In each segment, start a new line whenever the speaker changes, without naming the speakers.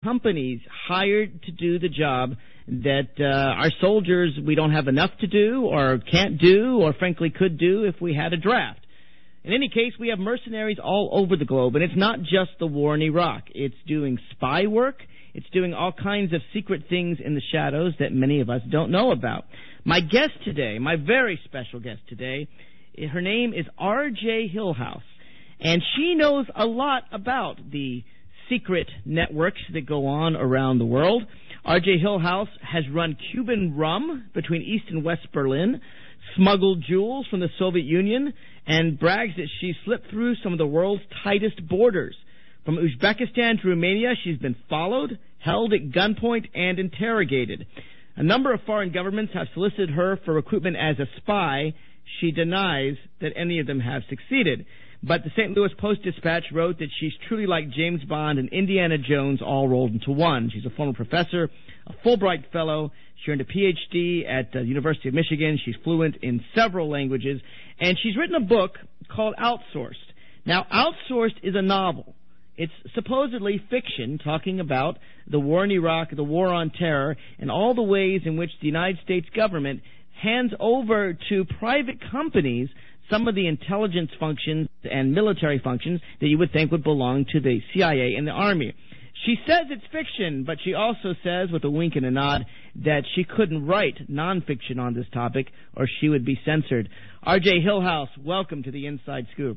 companies hired to do the job that our soldiers, we don't have enough to do or can't do or frankly could do if we had a draft. In any case, we have mercenaries all over the globe, and it's not just the war in Iraq. It's doing spy work. It's doing all kinds of secret things in the shadows that many of us don't know about. My guest today, my very special guest today, her name is R.J. Hillhouse, and she knows a lot about the secret networks that go on around the world. R.J. Hillhouse has run Cuban rum between East and West Berlin, smuggled jewels from the Soviet Union, and brags that she slipped through some of the world's tightest borders. From Uzbekistan to Romania, she's been followed, held at gunpoint, and interrogated. A number of foreign governments have solicited her for recruitment as a spy. She denies that any of them have succeeded. But the St. Louis Post-Dispatch wrote that she's truly like James Bond and Indiana Jones all rolled into one. She's a former professor, a Fulbright fellow. She earned a Ph.D. at the University of Michigan. She's fluent in several languages. And she's written a book called Outsourced. Now, Outsourced is a novel. It's supposedly fiction talking about the war in Iraq, the war on terror, and all the ways in which the United States government hands over to private companies some of the intelligence functions and military functions that you would think would belong to the CIA and the Army. She says it's fiction, but she also says, with a wink and a nod, that she couldn't write nonfiction on this topic or she would be censored. R.J. Hillhouse, welcome to the Inside Scoop.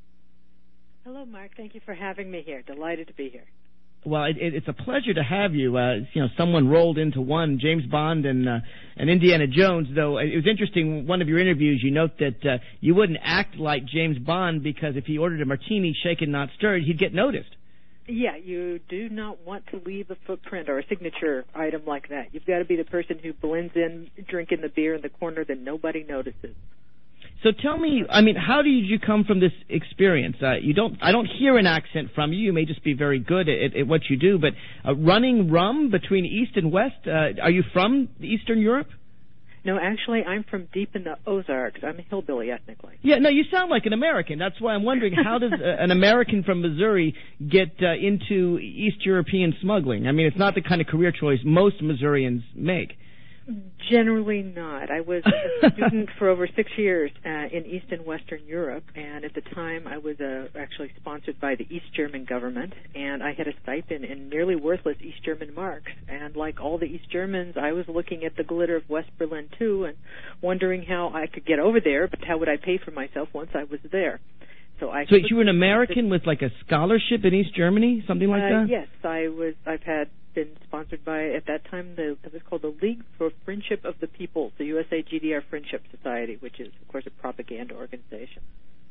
Hello, Mark. Thank you for having me here. Delighted to be here.
Well, it's a pleasure to have you. Someone rolled into one, James Bond and Indiana Jones, though it was interesting, one of your interviews, you note that you wouldn't act like James Bond because if he ordered a martini shaken, not stirred, he'd get noticed.
Yeah, you do not want to leave a footprint or a signature item like that. You've got to be the person who blends in, drinking the beer in the corner that nobody notices.
So tell me, how did you come from this experience? I don't hear an accent from you. You may just be very good at what you do, but running rum between East and West, are you from Eastern Europe?
No, actually, I'm from deep in the Ozarks. I'm a hillbilly ethnically.
Yeah, no, you sound like an American. That's why I'm wondering, how does an American from Missouri get into East European smuggling? It's not the kind of career choice most Missourians make.
Generally not. I was a student for over 6 years in East and Western Europe, and at the time I was actually sponsored by the East German government, and I had a stipend in nearly worthless East German marks. And like all the East Germans, I was looking at the glitter of West Berlin too and wondering how I could get over there, but how would I pay for myself once I was there. So you
were an American with like a scholarship in East Germany, something like that?
Yes, I've been sponsored by, at that time, it was called the League for Friendship of the Peoples, the USA GDR Friendship Society, which is, of course, a propaganda organization.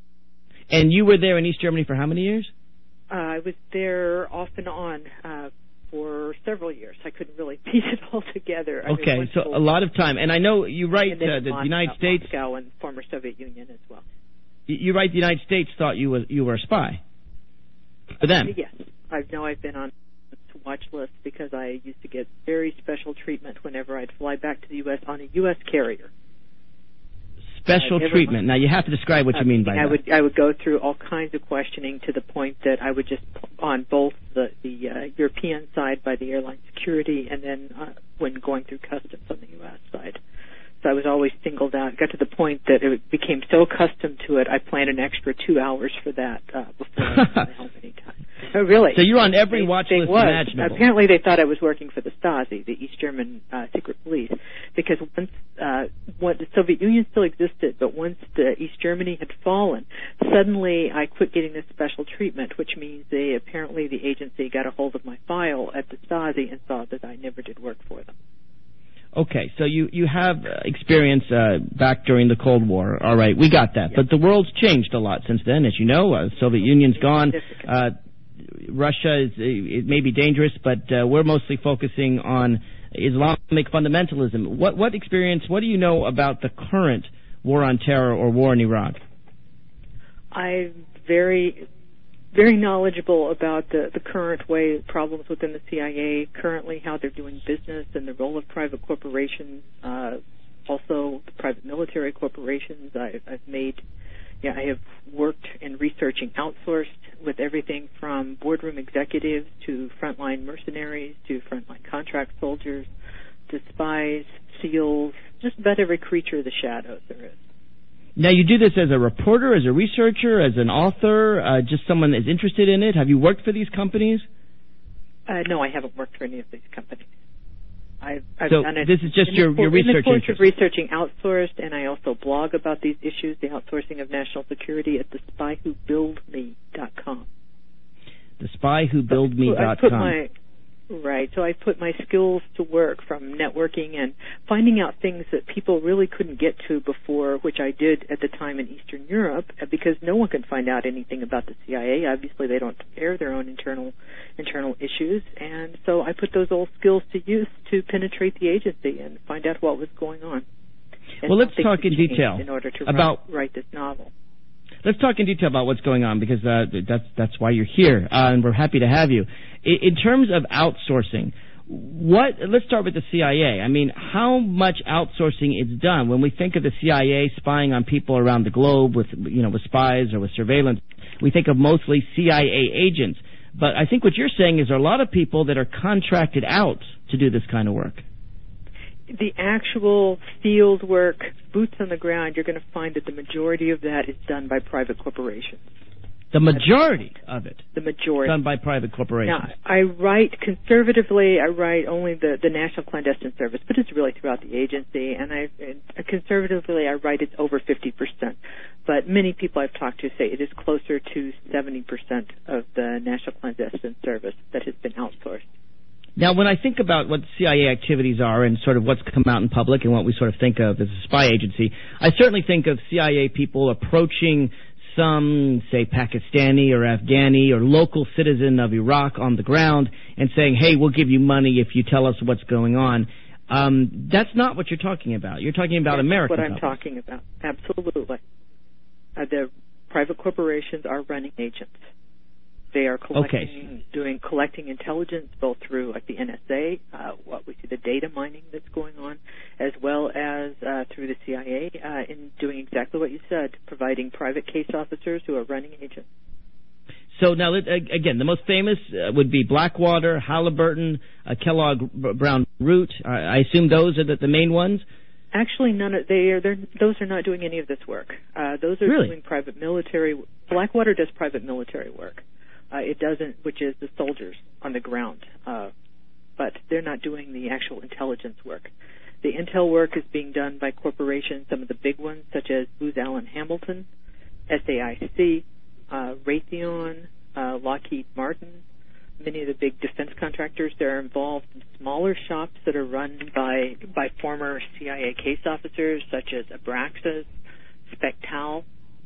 And you were there in East Germany for how many years?
I was there off and on for several years. I couldn't really piece it all together.
Okay, so a lot of time. And I know you write the United States...
Moscow and former Soviet Union as well.
You write the United States thought you were a spy for them.
Yes. I've been on watch list because I used to get very special treatment whenever I'd fly back to the U.S. on a U.S. carrier.
Special treatment. Now, you have to describe what you mean by that.
I would go through all kinds of questioning to the point that I would just, on both the European side by the airline security and then when going through customs on the U.S. side. So I was always singled out. It got to the point that it became so accustomed to it, I planned an extra 2 hours for that before I went home anytime. Oh, really?
So you're on every watch list imaginable.
Apparently they thought I was working for the Stasi, the East German secret police, because once the Soviet Union still existed, but once the East Germany had fallen, suddenly I quit getting this special treatment, which means apparently the agency got a hold of my file at the Stasi and saw that I never did work for them.
Okay, so you have experience back during the Cold War. All right, we got that. Yep. But the world's changed a lot since then, as you know. Soviet Union's gone. Russia it may be dangerous, but we're mostly focusing on Islamic fundamentalism. What experience, what do you know about the current war on terror or war in Iraq?
I'm very knowledgeable about the current problems within the CIA, currently how they're doing business and the role of private corporations, also the private military corporations. I've made I have worked in researching outsourced with everything from boardroom executives to frontline mercenaries to frontline contract soldiers to spies, SEALs, just about every creature of the shadows there is.
Now, you do this as a reporter, as a researcher, as an author, just someone that's interested in it. Have you worked for these companies?
No, I haven't worked for any of these companies. I've
so
done it
this is just your research
in the course
interest.
of researching outsourced, and I also blog about these issues, the outsourcing of national security, at thespywhobuildme.com.
Thespywhobuildme.com.
Right. So I put my skills to work, from networking and finding out things that people really couldn't get to before, which I did at the time in Eastern Europe, because no one could find out anything about the CIA. Obviously, they don't air their own internal issues, and so I put those old skills to use to penetrate the agency and find out what was going on.
Well, let's talk in detail
in order to write this novel.
Let's talk in detail about what's going on, because that's why you're here, and we're happy to have you. In terms of outsourcing, let's start with the CIA. I mean, how much outsourcing is done? When we think of the CIA spying on people around the globe with spies or with surveillance, we think of mostly CIA agents. But I think what you're saying is there are a lot of people that are contracted out to do this kind of work.
The actual field work, boots on the ground, you're going to find that the majority of that is done by private corporations.
The majority of it?
The majority.
Done by private corporations.
Now, I write conservatively, I write only the National Clandestine Service, but it's really throughout the agency, and conservatively I write it's over 50%. But many people I've talked to say it is closer to 70% of the National Clandestine Service that has been outsourced.
Now, when I think about what CIA activities are and sort of what's come out in public and what we sort of think of as a spy agency, I certainly think of CIA people approaching some, say, Pakistani or Afghani or local citizen of Iraq on the ground and saying, hey, we'll give you money if you tell us what's going on. That's not what you're talking about. You're talking about American
That's what I'm talking about. Absolutely. The private corporations are running agents. They are collecting intelligence both through the NSA, what we see the data mining that's going on, as well as through the CIA in doing exactly what you said, providing private case officers who are running agents.
So now, again, the most famous would be Blackwater, Halliburton, Kellogg Brown Root. I assume those are the main ones?
Actually, those are not doing any of this work. Those are doing private military. Blackwater does private military work. It doesn't, which is the soldiers on the ground. But they're not doing the actual intelligence work. The intel work is being done by corporations, some of the big ones, such as Booz Allen Hamilton, SAIC, Raytheon, Lockheed Martin. Many of the big defense contractors, they're involved in smaller shops that are run by former CIA case officers, such as Abraxas, Spectal.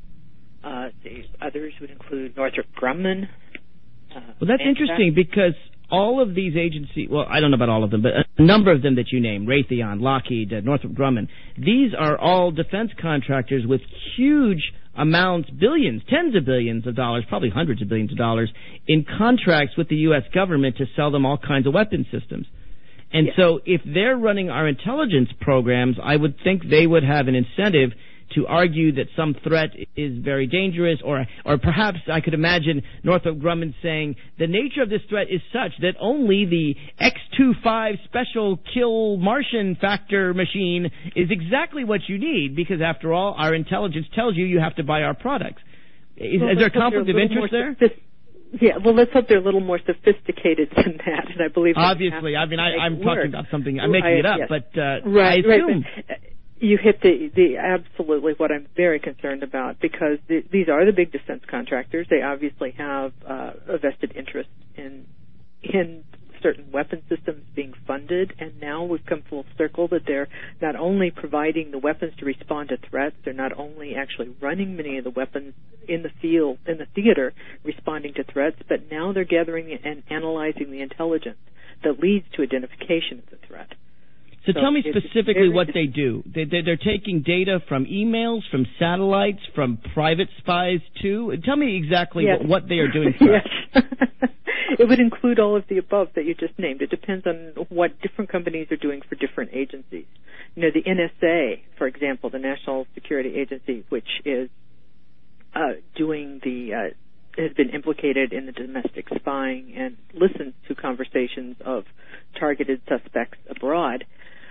The others would include Northrop Grumman.
Well, that's interesting, because all of these agencies, well, I don't know about all of them, but a number of them that you named, Raytheon, Lockheed, Northrop Grumman, these are all defense contractors with huge amounts, billions, tens of billions of dollars, probably hundreds of billions of dollars, in contracts with the U.S. government to sell them all kinds of weapon systems. And so if they're running our intelligence programs, I would think they would have an incentive to argue that some threat is very dangerous, or perhaps I could imagine Northrop Grumman saying the nature of this threat is such that only the X-25 special kill Martian factor machine is exactly what you need, because after all, our intelligence tells you have to buy our products. Is there a conflict of interest there?
Yeah, well, let's hope they're a little more sophisticated than that, and I believe...
Obviously, I mean, I'm talking about something, I'm making it up, but
I assume...
Right.
You hit the absolutely what I'm very concerned about, because these are the big defense contractors. They obviously have a vested interest in certain weapon systems being funded, and now we've come full circle that they're not only providing the weapons to respond to threats, they're not only actually running many of the weapons in the field, in the theater, responding to threats, but now they're gathering and analyzing the intelligence that leads to identification of the threat.
So tell me specifically what they do. They're taking data from emails, from satellites, from private spies too. Tell me exactly what they are doing.
Yes. It would include all of the above that you just named. It depends on what different companies are doing for different agencies. You know, the NSA, for example, the National Security Agency, which is has been implicated in the domestic spying and listens to conversations of targeted suspects abroad.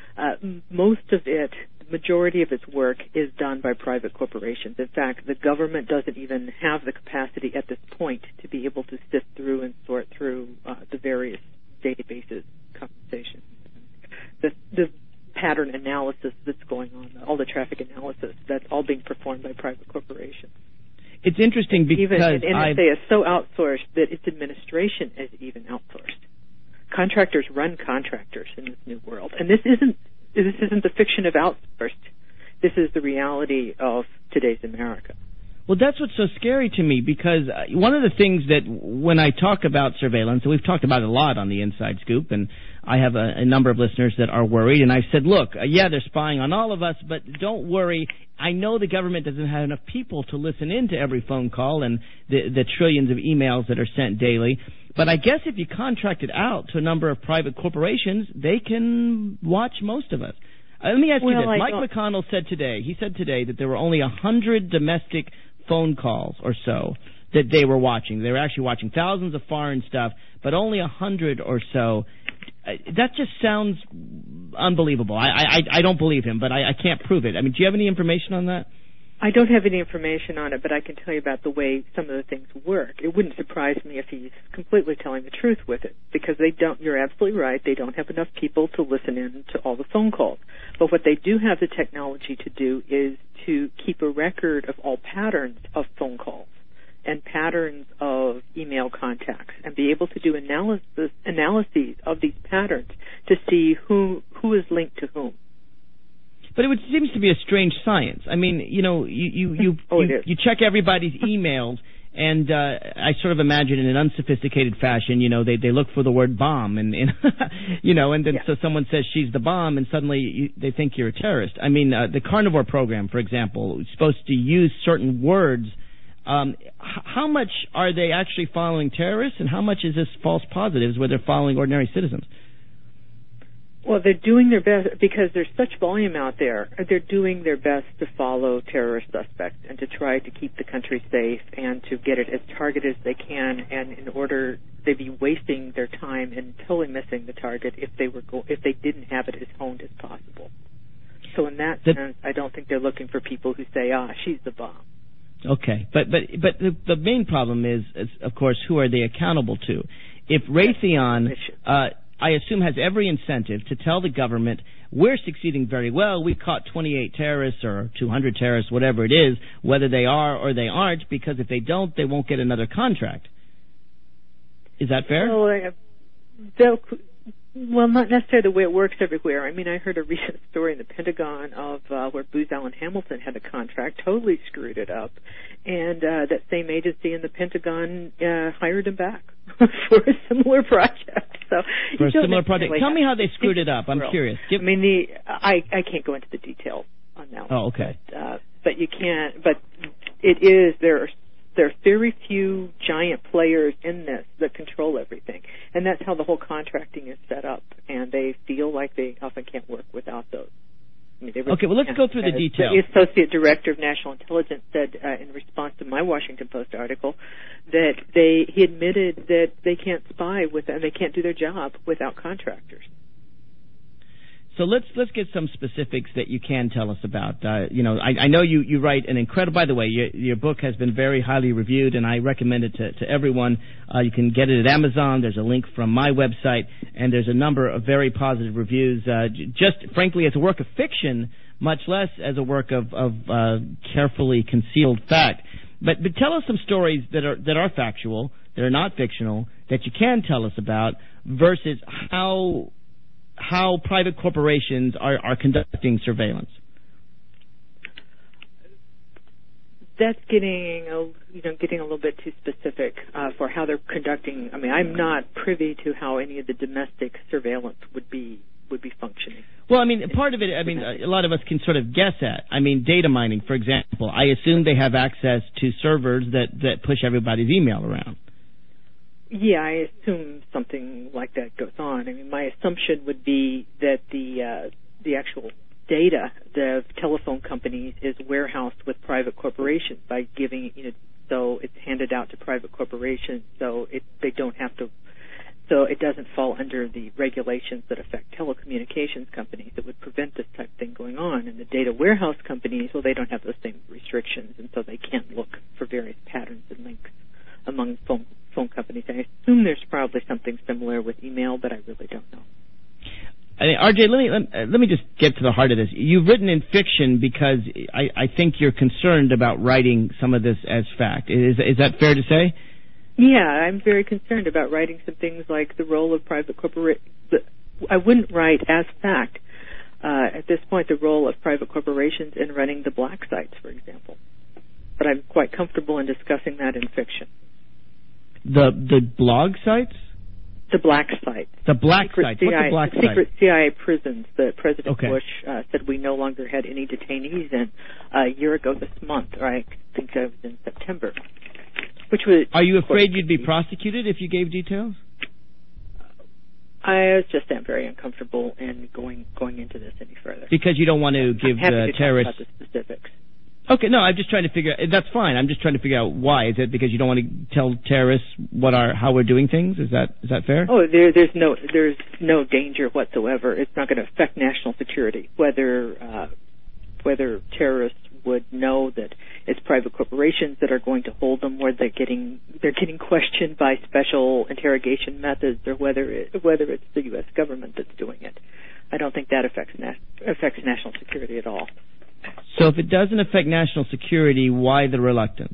Most of it, the majority of its work, is done by private corporations. In fact, the government doesn't even have the capacity at this point to be able to sift through and sort through the various databases, conversations. The pattern analysis that's going on, all the traffic analysis, that's all being performed by private corporations.
It's interesting because
even NSA is so outsourced that its administration is even outsourced. Contractors run contractors in this new world, and this isn't the fiction of outsourced. This is the reality of today's America.
Well, that's what's so scary to me, because one of the things that when I talk about surveillance, and we've talked about it a lot on the Inside Scoop, and I have a number of listeners that are worried, and I said, look, yeah, they're spying on all of us, but don't worry. I know the government doesn't have enough people to listen in to every phone call and the trillions of emails that are sent daily, but I guess if you contract it out to a number of private corporations, they can watch most of us. Let me ask you this. Mike McConnell said today that there were only 100 domestic phone calls or so that they were watching. They were actually watching thousands of foreign stuff, but only 100 or so. That just sounds unbelievable. I don't believe him, but I can't prove it. I mean, do you have any information on that?
I don't have any information on it, but I can tell you about the way some of the things work. It wouldn't surprise me if he's completely telling the truth with it, because they don't. You're absolutely right. They don't have enough people to listen in to all the phone calls. But what they do have the technology to do is to keep a record of all patterns of phone calls and patterns of email contacts, and be able to do analyses of these patterns to see who is linked to whom.
But it seems to be a strange science. I mean, you know, you check everybody's emails, and I sort of imagine in an unsophisticated fashion, you know, they look for the word bomb, and you know, and then so someone says she's the bomb, and suddenly they think you're a terrorist. I mean, the Carnivore program, for example, is supposed to use certain words. How much are they actually following terrorists, and how much is this false positives where they're following ordinary citizens?
Well, they're doing their best because there's such volume out there. They're doing their best to follow terrorist suspects and to try to keep the country safe and to get it as targeted as they can. And in order, they'd be wasting their time and totally missing the target if they didn't have it as honed as possible. So in that sense, I don't think they're looking for people who say, she's the bomb.
Okay, but the main problem is, of course, who are they accountable to? If Raytheon, I assume, has every incentive to tell the government, we're succeeding very well, we caught 28 terrorists or 200 terrorists, whatever it is, whether they are or they aren't, because if they don't, they won't get another contract. Is that fair?
Well, not necessarily the way it works everywhere. I mean, I heard a recent story in the Pentagon of where Booz Allen Hamilton had a contract, totally screwed it up, and that same agency in the Pentagon hired him back for a similar project. So
for a similar project. Tell me how they screwed it up. I'm curious.
I mean, I can't go into the details on that.
Oh, okay.
But you can't. But it is there are very few giant players in this that control everything, and that's how the whole contracting is set up. And they feel like they often can't work without those. I mean, okay,
well, let's go through the details.
The Associate Director of National Intelligence said in response to my Washington Post article that he admitted that they can't spy and they can't do their job without contractors.
So let's get some specifics that you can tell us about. I know you write an incredible. By the way, your book has been very highly reviewed, and I recommend it to everyone. You can get it at Amazon. There's a link from my website, and there's a number of very positive reviews. Just frankly, as a work of fiction, much less as a work of carefully concealed fact. But tell us some stories that are factual, that are not fictional, that you can tell us about, versus how private corporations are conducting surveillance.
That's getting a little bit too specific for how they're conducting. I mean, I'm not privy to how any of the domestic surveillance would be functioning.
Well, I mean, part of it, I mean, a lot of us can sort of guess at. I mean, data mining, for example. I assume they have access to servers that push everybody's email around.
Yeah, I assume something like that goes on. I mean, my assumption would be that the actual data the telephone company companies is warehoused with private corporations by giving, so it's handed out to private corporations, so they don't have to. So it doesn't fall under the regulations that affect telecommunications companies that would prevent this type of thing going on. And the data warehouse companies, well, they don't have those same restrictions, and so they can't look for various patterns and links among phone companies. I assume there's probably something similar with email, but I really don't know.
RJ, let me just get to the heart of this. You've written in fiction because I think you're concerned about writing some of this as fact. Is that fair to say?
Yeah, I'm very concerned about writing some things like the role of private corporations. I wouldn't write as fact at this point the role of private corporations in running the black sites, for example. But I'm quite comfortable in discussing that in fiction.
The blog sites?
The black sites.
The black sites. What's the black site?
Secret CIA prisons that President
Okay.
Bush said we no longer had any detainees in a year ago this month, or I think it was in September. Which was,
are you afraid you'd be prosecuted if you gave details?
I just am very uncomfortable in going into this any further.
Because you don't want to give the terrorists...
talk about the specifics.
Okay, no, I'm just trying to figure out... That's fine. I'm just trying to figure out why. Is it because you don't want to tell terrorists how we're doing things? Is that fair?
Oh, there's no danger whatsoever. It's not going to affect national security. Whether terrorists would know that it's private corporations that are going to hold them, where they're getting questioned by special interrogation methods, or whether it's the U.S. government that's doing it. I don't think that affects national security at all.
So if it doesn't affect national security, why the reluctance?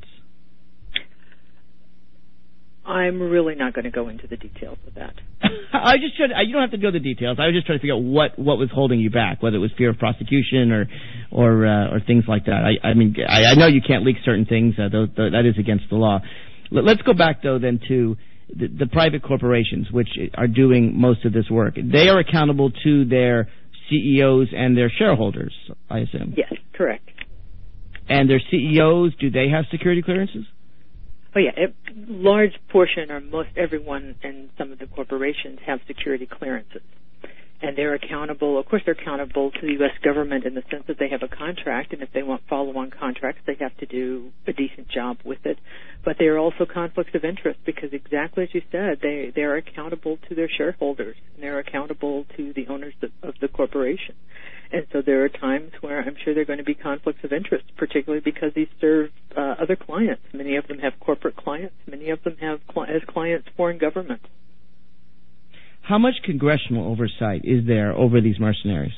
I'm really not going to go into the details of that.
You don't have to go into the details. I was just trying to figure out what was holding you back, whether it was fear of prosecution or things like that. I know you can't leak certain things. That is against the law. Let's go back, though, then to the private corporations, which are doing most of this work. They are accountable to their CEOs and their shareholders, I assume.
Yes, correct.
And their CEOs, do they have security clearances?
Oh, yeah. A large portion, or most everyone in some of the corporations, have security clearances. And they're accountable. Of course, they're accountable to the U.S. government in the sense that they have a contract, and if they want follow-on contracts, they have to do a decent job with it. But there are also conflicts of interest because, exactly as you said, they are accountable to their shareholders, and they're accountable to the owners of the corporation. And so there are times where I'm sure there are going to be conflicts of interest, particularly because these serve other clients. Many of them have corporate clients. Many of them have as clients foreign governments.
How much congressional oversight is there over these mercenaries?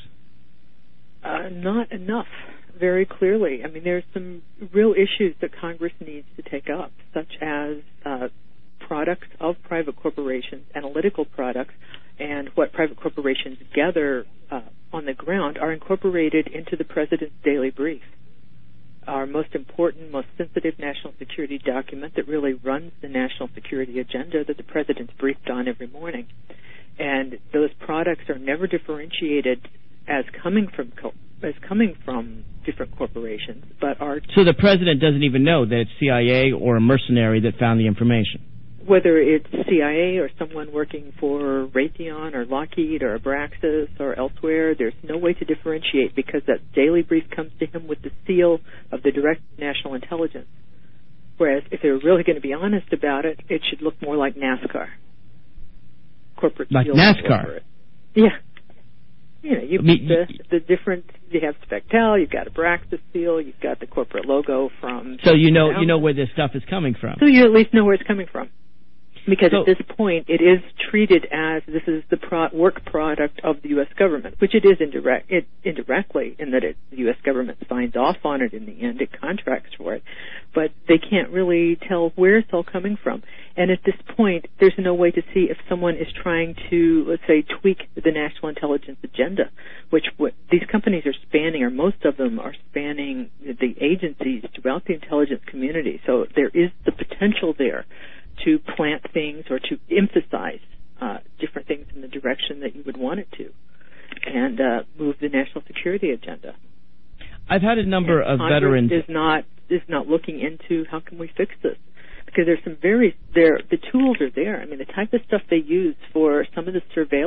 Not enough, very clearly. I mean, there's some real issues that Congress needs to take up, such as products of private corporations, analytical products, and what private corporations gather on the ground are incorporated into the President's daily brief. Our most important, most sensitive national security document that really runs the national security agenda that the President's briefed on every morning. And those products are never differentiated as coming from different corporations, but are...
So the President doesn't even know that it's CIA or a mercenary that found the information?
Whether it's CIA or someone working for Raytheon or Lockheed or Abraxas or elsewhere, there's no way to differentiate because that daily brief comes to him with the seal of the Director of National Intelligence. Whereas if they're really going to be honest about it, it should look more like NASCAR. Corporate
like NASCAR?
Yeah. You know, the different, you have Spectel, you've got Abraxas seal, you've got the corporate logo from...
So you know where this stuff is coming from.
So you at least know where it's coming from. Because at this point, it is treated as this is the work product of the U.S. government, which it is indirectly in that the U.S. government signs off on it in the end. It contracts for it. But they can't really tell where it's all coming from. And at this point, there's no way to see if someone is trying to, let's say, tweak the national intelligence agenda, which what these companies are spanning, or most of them are spanning the agencies throughout the intelligence community. So there is the potential there to plant things or to emphasize different things in the direction that you would want it to, and move the national security agenda.
I've had a number of veterans
is not looking into how can we fix this, because there's some the tools are there. I mean, the type of stuff they use for some of the surveillance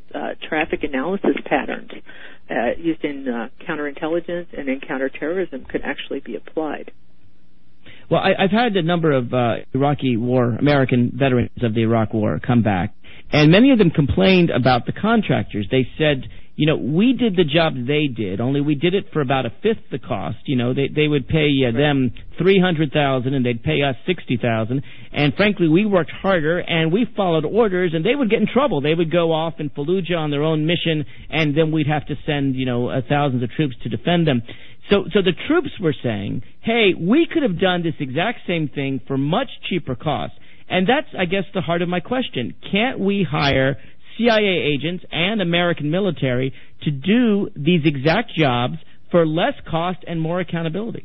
traffic analysis patterns used in counterintelligence and in counterterrorism could actually be applied.
Well, I've had a number of American veterans of the Iraq War come back, and many of them complained about the contractors. They said, we did the job they did, only we did it for about a fifth the cost. They would pay them $300,000 and they'd pay us $60,000. And frankly, we worked harder and we followed orders, and they would get in trouble. They would go off in Fallujah on their own mission, and then we'd have to send thousands of troops to defend them. So the troops were saying, hey, we could have done this exact same thing for much cheaper cost. And that's, I guess, the heart of my question. Can't we hire CIA agents and American military to do these exact jobs for less cost and more accountability?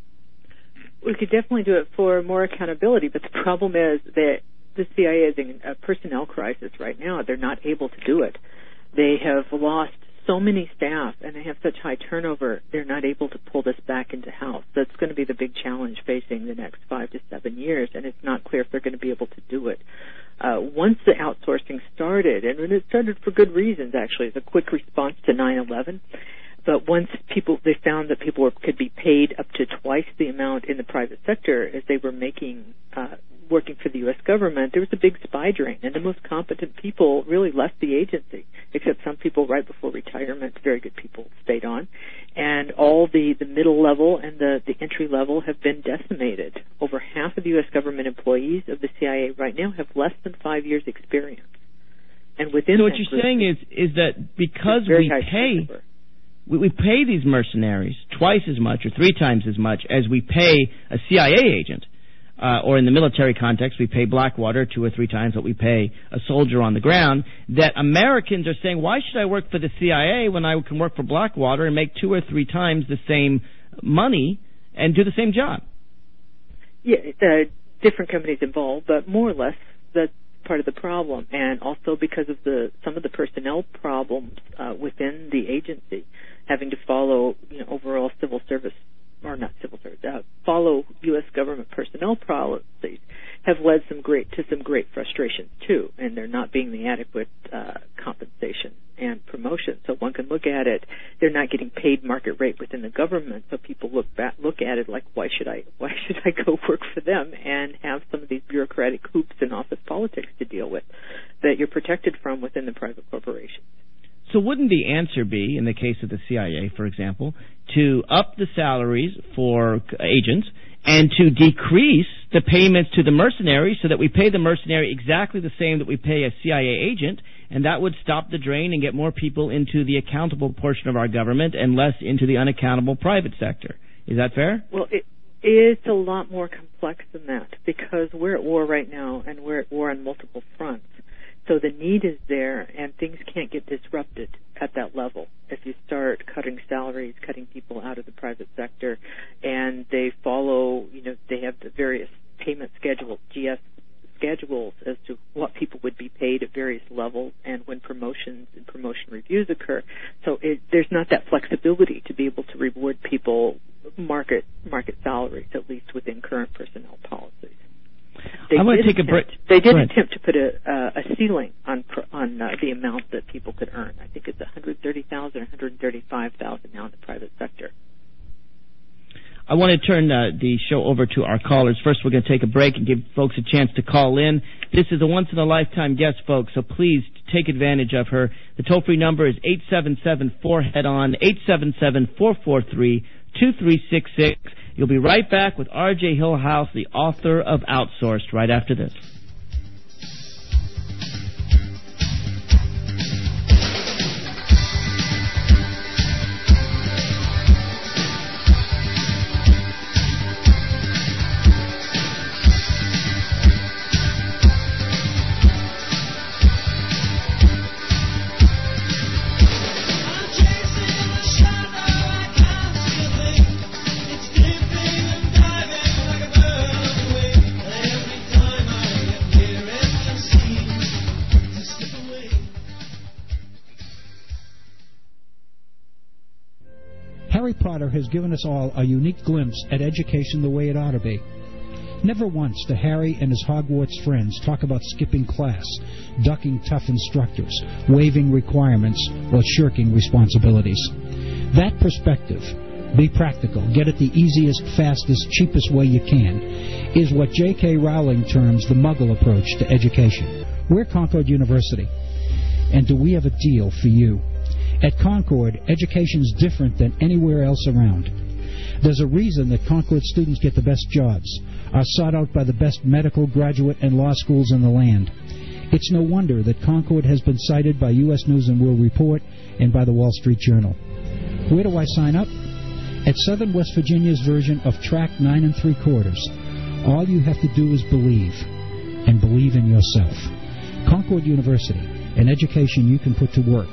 We could definitely do it for more accountability, but the problem is that the CIA is in a personnel crisis right now. They're not able to do it. They have lost so many staff, and they have such high turnover, they're not able to pull this back into house. That's going to be the big challenge facing the next 5 to 7 years, and it's not clear if they're going to be able to do it. Once the outsourcing started, and it started for good reasons, actually, it's a quick response to 9/11, but once they found that people could be paid up to twice the amount in the private sector as they were working for the U.S. government, there was a big spy drain, and the most competent people really left the agency, except some people right before retirement. Very good people stayed on. And all the middle level and the entry level have been decimated. Over half of the U.S. government employees of the CIA right now have less than 5 years' experience. And within
so what you're saying is that because we pay these mercenaries twice as much or 3 times as much as we pay a CIA agent, or in the military context, we pay Blackwater 2 or 3 times what we pay a soldier on the ground, that Americans are saying, why should I work for the CIA when I can work for Blackwater and make 2 or 3 times the same money and do the same job?
Yeah, different companies involved, but more or less that's part of the problem, and also because of some of the personnel problems within the agency, having to follow overall civil service, or not civil service, follow U.S. government personnel policies, have led to some great frustrations too, and there not being the adequate compensation and promotion. So one can look at it; they're not getting paid market rate within the government. So people look at it like, why should I go work for them and have some of these bureaucratic hoops and office politics to deal with that you're protected from within the private corporations?
So wouldn't the answer be, in the case of the CIA, for example, to up the salaries for agents and to decrease the payments to the mercenaries so that we pay the mercenary exactly the same that we pay a CIA agent, and that would stop the drain and get more people into the accountable portion of our government and less into the unaccountable private sector? Is that fair?
Well, it's a lot more complex than that, because we're at war right now, and we're at war on multiple fronts. So the need is there, and things can't get disrupted at that level. If you start cutting salaries, cutting people out of the private sector, and they follow, they have the various payment schedules, GS schedules, as to what people would be paid at various levels and when promotions and promotion reviews occur. So there's not that flexibility to be able to reward people market salaries, at least within current personnel policies.
I want to take a break.
They did attempt to put a ceiling on the amount that people could earn. I think it's $130,000, $135,000 now in the private sector.
I want to turn the show over to our callers. First, we're going to take a break and give folks a chance to call in. This is a once-in-a-lifetime guest, folks, so please take advantage of her. The toll-free number is 877-4-HEAD-ON, 877-443-2366. You'll be right back with R.J. Hillhouse, the author of Outsourced, right after this.
Harry Potter has given us all a unique glimpse at education the way it ought to be. Never once do Harry and his Hogwarts friends talk about skipping class, ducking tough instructors, waiving requirements, or shirking responsibilities. That perspective, be practical, get it the easiest, fastest, cheapest way you can, is what J.K. Rowling terms the Muggle approach to education. We're Concord University, and do we have a deal for you? At Concord, education's different than anywhere else around. There's a reason that Concord students get the best jobs, are sought out by the best medical, graduate, and law schools in the land. It's no wonder that Concord has been cited by U.S. News & World Report and by the Wall Street Journal. Where do I sign up? At Southern West Virginia's version of Track 9 3/4. All you have to do is believe, and believe in yourself. Concord University, an education you can put to work.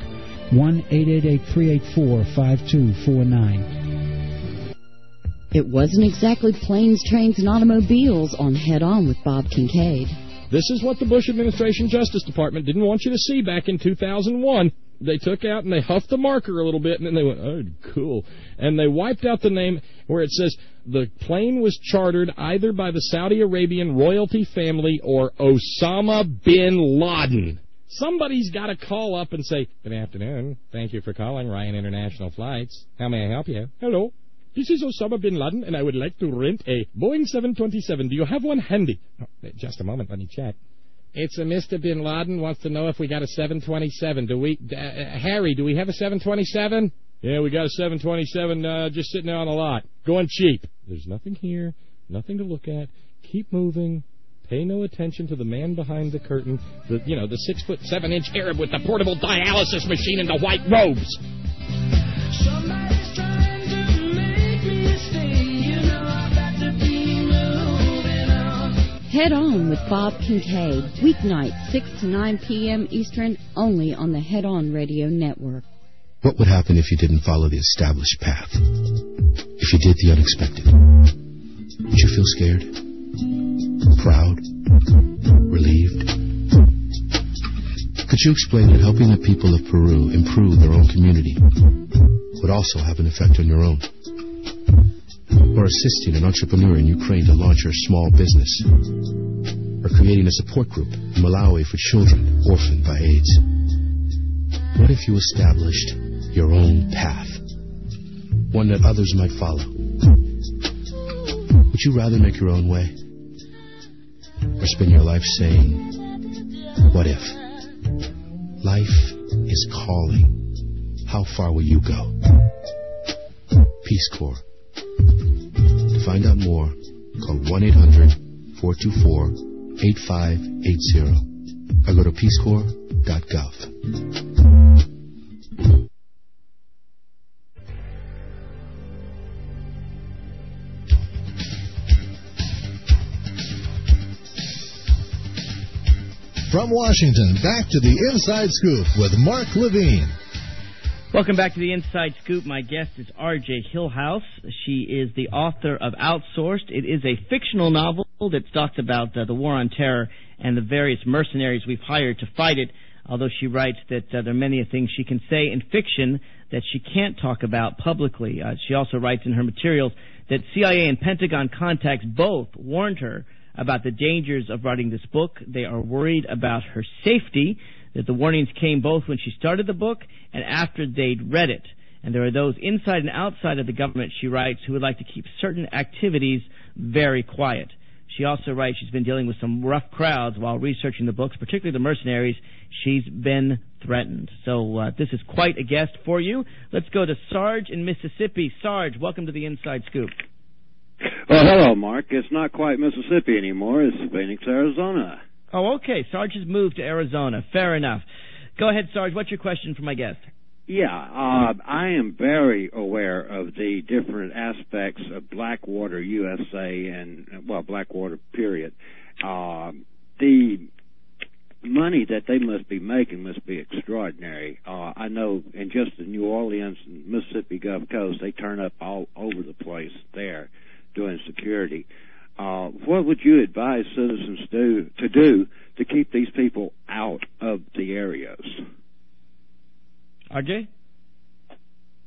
1-888-384-5249.
It wasn't exactly planes, trains, and automobiles on Head On with Bob Kincaid.
This is what the Bush administration Justice Department didn't want you to see back in 2001. They took out and they huffed the marker a little bit, and then they went, oh, cool. And they wiped out the name where it says the plane was chartered either by the Saudi Arabian royalty family or Osama bin Laden. Somebody's got to call up and say, good afternoon. Thank you for calling Ryan International Flights. How may I help you? Hello. This is Osama bin Laden, and I would like to rent a Boeing 727. Do you have one handy? Oh, just a moment. Let me check. It's a Mr. bin Laden wants to know if we got a 727. Harry, do we have a 727? Yeah, we got a 727 just sitting there on the lot. Going cheap. There's nothing here, nothing to look at. Keep moving. Pay no attention to the man behind the curtain, the 6'7" Arab with the portable dialysis machine and the white robes.
Somebody's trying to make me stay. You know I've got to be moving on.
Head On with Bob Kincaid, weeknight 6 to 9 p.m. Eastern, only on the Head On Radio Network.
What would happen if you didn't follow the established path? If you did the unexpected? Would you feel scared? Proud? Relieved? Could you explain that helping the people of Peru improve their own community would also have an effect on your own? Or assisting an entrepreneur in Ukraine to launch her small business? Or creating a support group in Malawi for children orphaned by AIDS? What if you established your own path? One that others might follow? Would you rather make your own way? Or spend your life saying, what if? Life is calling. How far will you go? Peace Corps. To find out more, call 1-800-424-8580 or go to peacecorps.gov.
From Washington, back to the Inside Scoop with Mark Levine.
Welcome back to the Inside Scoop. My guest is R.J. Hillhouse. She is the author of Outsourced. It is a fictional novel that talks about the war on terror and the various mercenaries we've hired to fight it, although she writes that there are many things she can say in fiction that she can't talk about publicly. She also writes in her materials that CIA and Pentagon contacts both warned her about the dangers of writing this book. They are worried about her safety, that the warnings came both when she started the book and after they'd read it. And there are those inside and outside of the government, she writes, who would like to keep certain activities very quiet. She also writes she's been dealing with some rough crowds while researching the books, particularly the mercenaries. She's been threatened. So this is quite a guest for you. Let's go to Sarge in Mississippi. Sarge, welcome to the Inside Scoop.
Well, hello, Mark. It's not quite Mississippi anymore. It's Phoenix, Arizona.
Oh, okay. Sarge has moved to Arizona. Fair enough. Go ahead, Sarge. What's your question for my guest?
Yeah, I am very aware of the different aspects of Blackwater USA and, well, Blackwater, period. The money that they must be making must be extraordinary. I know in just the New Orleans and Mississippi Gulf Coast, they turn up all over the place there doing security. What would you advise citizens to do to keep these people out of the areas?
RJ?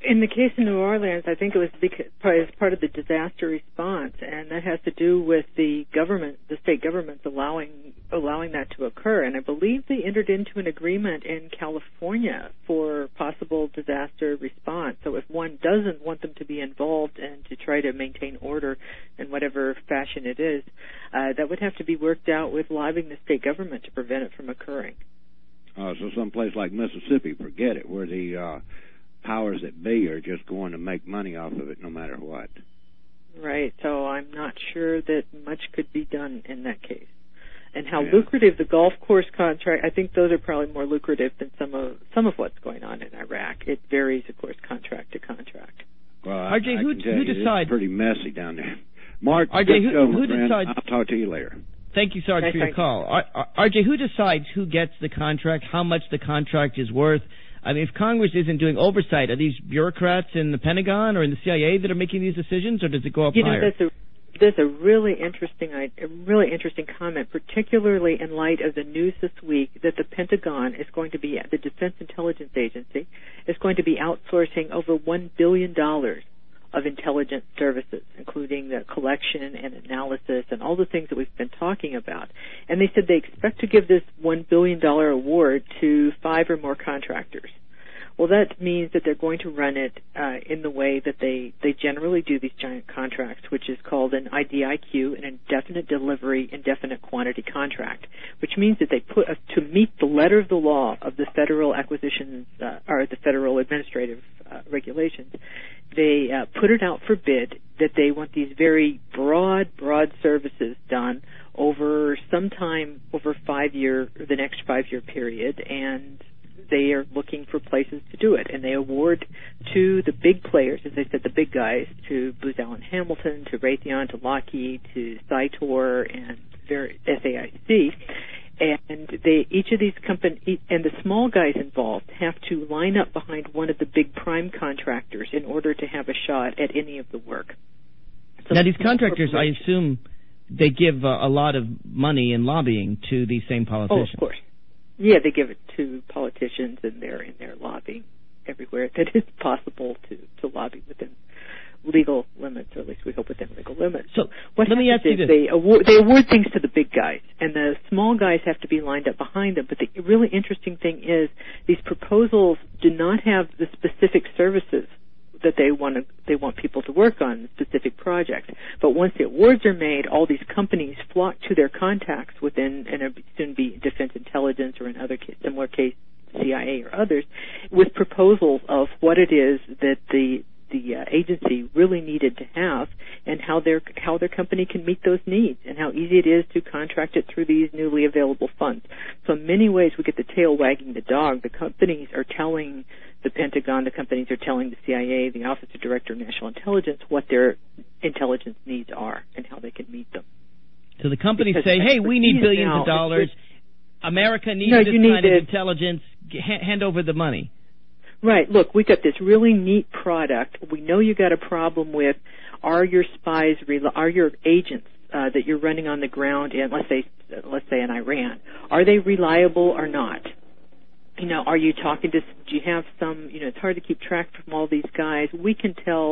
In the case of New Orleans, I think it was as part of the disaster response, and that has to do with the state governments allowing that to occur. And I believe they entered into an agreement in California for possible disaster response. So if one doesn't want them to be involved and to try to maintain order in whatever fashion it is, that would have to be worked out with lobbying the state government to prevent it from occurring.
So someplace like Mississippi, forget it, where the powers that be are just going to make money off of it no matter what.
Right, so I'm not sure that much could be done in that case. And how lucrative the golf course contract, I think those are probably more lucrative than some of what's going on in Iraq. It varies, of course, contract to contract.
Well,
RJ, who decides?
It's pretty messy down there. Mark,
RJ, who decides?
I'll talk to you later.
Thank you, Sarge, for your call. RJ, who decides who gets the contract, how much the contract is worth? I mean, if Congress isn't doing oversight, are these bureaucrats in the Pentagon or in the CIA that are making these decisions, or does it go up higher?
That's a really interesting comment, particularly in light of the news this week that the Pentagon is going to be, the Defense Intelligence Agency, is going to be outsourcing over $1 billion of intelligence services, including the collection and analysis and all the things that we've been talking about. And they said they expect to give this $1 billion award to 5 or more contractors. Well, that means that they're going to run it in the way that they generally do these giant contracts, which is called an IDIQ, an indefinite delivery, indefinite quantity contract, which means that they put to meet the letter of the law of the federal acquisitions or the federal administrative regulations. They put it out for bid that they want these very broad services done over the next 5-year period, and they are looking for places to do it, and they award to the big players, as I said, the big guys, to Booz Allen Hamilton, to Raytheon, to Lockheed, to Cytor, and SAIC. And each of these companies and the small guys involved have to line up behind one of the big prime contractors in order to have a shot at any of the work. So
now, these contractors, I assume, they give a lot of money in lobbying to these same politicians.
Oh, of course. Yeah, they give it to politicians, and they're in there lobbying everywhere that it's possible to lobby within legal limits, or at least we hope within legal limits.
So
what
let me ask you this.
They award things to the big guys, and the small guys have to be lined up behind them. But the really interesting thing is these proposals do not have the specific services that they want people to work on, specific projects. But once the awards are made, all these companies flock to their contacts within, and it'll soon be Defense Intelligence, or in other similar case, CIA or others, with proposals of what it is that the agency really needed to have, and how their company can meet those needs, and how easy it is to contract it through these newly available funds. So in many ways, we get the tail wagging the dog. The companies are telling the Pentagon, the companies are telling the CIA, the Office of Director of National Intelligence, what their intelligence needs are and how they can meet them.
So the companies say, hey, we need billions of dollars. America needs this kind of intelligence. Hand over the money.
Right. Look, we got this really neat product. We know you got a problem with, are your spies, are your agents that you're running on the ground in, let's say in Iran, are they reliable or not? You know, are you talking to, do you have some, you know, it's hard to keep track from all these guys. We can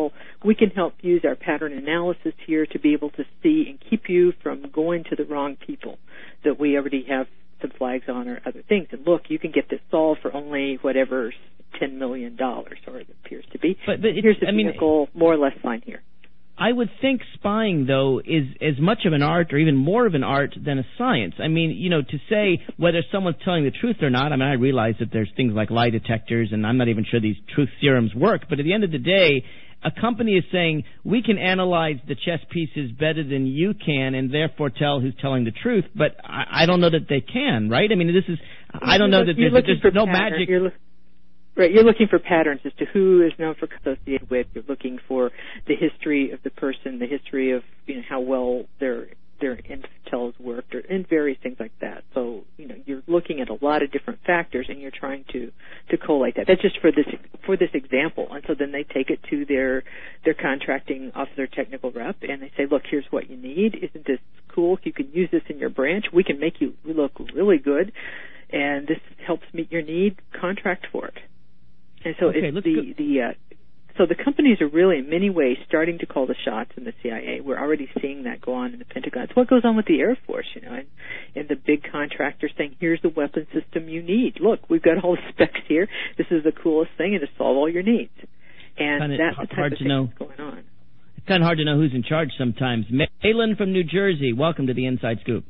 help use our pattern analysis here to be able to see and keep you from going to the wrong people that we already have some flags on or other things. And look, you can get this solved for only whatever $10 million, or it appears to be.
But
here's the vehicle, more or less fine here.
I would think spying, though, is as much of an art or even more of an art than a science. I mean, you know, to say whether someone's telling the truth or not, I mean, I realize that there's things like lie detectors, and I'm not even sure these truth serums work, but at the end of the day, a company is saying, we can analyze the chess pieces better than you can and therefore tell who's telling the truth, but I don't know that they can, right? I mean, this is, I don't know that there's no magic.
Right, you're looking for patterns as to who is known for associated with. You're looking for the history of the person, the history of, you know, how well their intel has worked, and various things like that. So, you know, you're looking at a lot of different factors, and you're trying to collate that. That's just for this example. And so then they take it to their contracting officer, technical rep, and they say, look, here's what you need. Isn't this cool? If you can use this in your branch, we can make you look really good, and this helps meet your need. Contract for it. And so it's So the companies are really, in many ways, starting to call the shots in the CIA. We're already seeing that go on in the Pentagon. It's what goes on with the Air Force, and the big contractors saying, here's the weapon system you need. Look, we've got all the specs here. This is the coolest thing, and to solve all your needs. And that's the type of thing that's going on.
It's kind of hard to know who's in charge sometimes. Malin from New Jersey, welcome to the Inside Scoop.